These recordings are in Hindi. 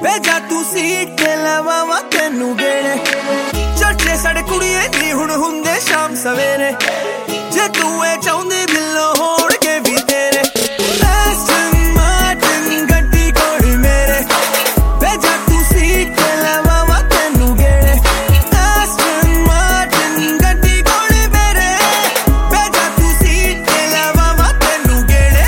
भेजा तू सीट ते लवावा तेनू गेड़े चर्चे साढ़े कुड़िए नी हुण हुंदे शाम सवेरे जे तू ए चाहुंदी बिल्लो होण के भी तेरे एस्टन मार्टिन गड्डी कोड़ी मेरे भेजा तू सीट ते लवावा तेनू गेड़े एस्टन मार्टिन गड्डी कोड़ी मेरे भेजा तू सीट ते लवावा तेनू गेड़े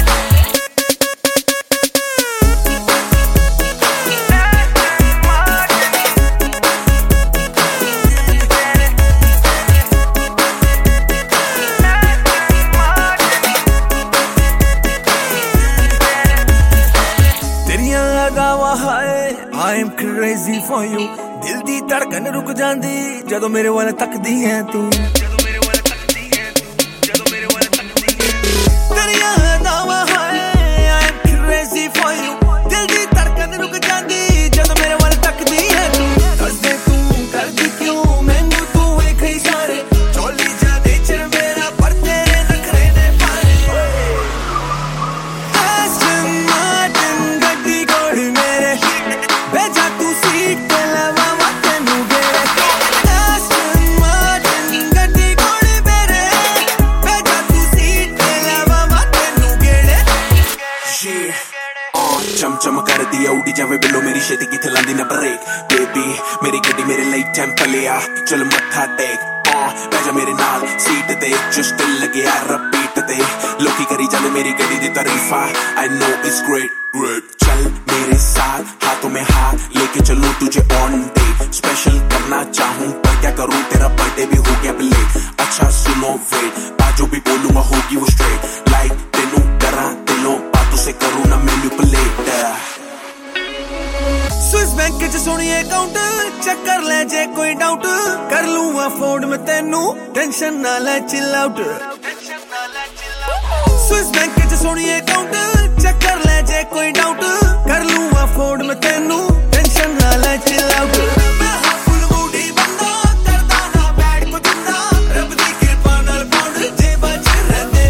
I am crazy for you दिल दी धड़कन रुक जांदी जदों मेरे वाल तकदी है तू तेरियां अदावां हाय I am crazy for you दिल दी धड़कन रुक जांदी जदों मेरे वाल तकदी है तू दस दे तू करदी क्यों मैनू तू एक ही सारे चोली जा दे चर मेरा पर तेरे नखरे ने पाए एस्टन मार्टिन गड्डी कोड़ी मेरे भेजा तू सीट ते लवावा तेनू गेड़े एस्टन मार्टिन गड्डी कोड़ी मेरे भेजा तू सीट ते लवावा तेनू गेड़े चम कर दिया उड़ी जावे बिल्लो मेरी छेती किथे लांदी ना ब्रेक बेबी मेरी गड्डी मेरे लिए टेंपल लिया चल मत्था टेक बैजा मेरे नाल सीट ते जस्ट दिल लगे यार रिपीट ते लोकी करी जाने मेरी गड्डी दी तारीफा I know it's great चल मेरे साथ हाथों में हाथ लेके चलूं तुझे ऑन डे स्पेशल करना चाहूं पर क्या करूं तेरा बर्थडे भी हो गया प्ले अच्छा सुनो वेट बाजू भी बोलूंगा होगी वो स्ट्रेट लाइक तेनू करा दिलों बातों से करूं ना मैनिपुलेट स्विस बैंक च सोनी अकाउंट चेक कर ले जे कोई डाउट कर लूं अफोर्ड में तेनू टेंशन ना ले चिल आउट स्विस बैंक च सोनी अकाउंट चेक कर ले जे कोई डाउट कर लूं अफोर्ड में तेनू टेंशन ना ले चिल आउट मैं हां फुल मूडी बंदा करदा ना बैड को जिंदा रब दी कृपा नाल पाउंड जेबा च रहंदे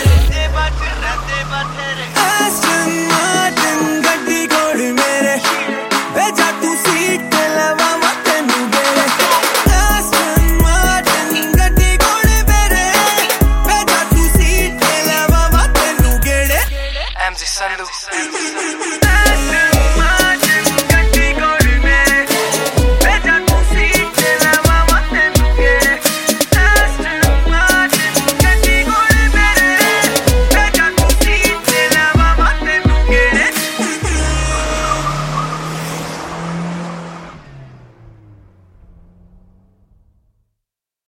बातेरे एस्टन मार्टिन गड्डी कोड़ी मेरे भेजा तू सीट ते लवावा तेनू गेड़े एस्टन मार्टिन गड्डी कोड़ी मेरे भेजा तू सीट ते लवावा तेनू गेड़े MZ Sandu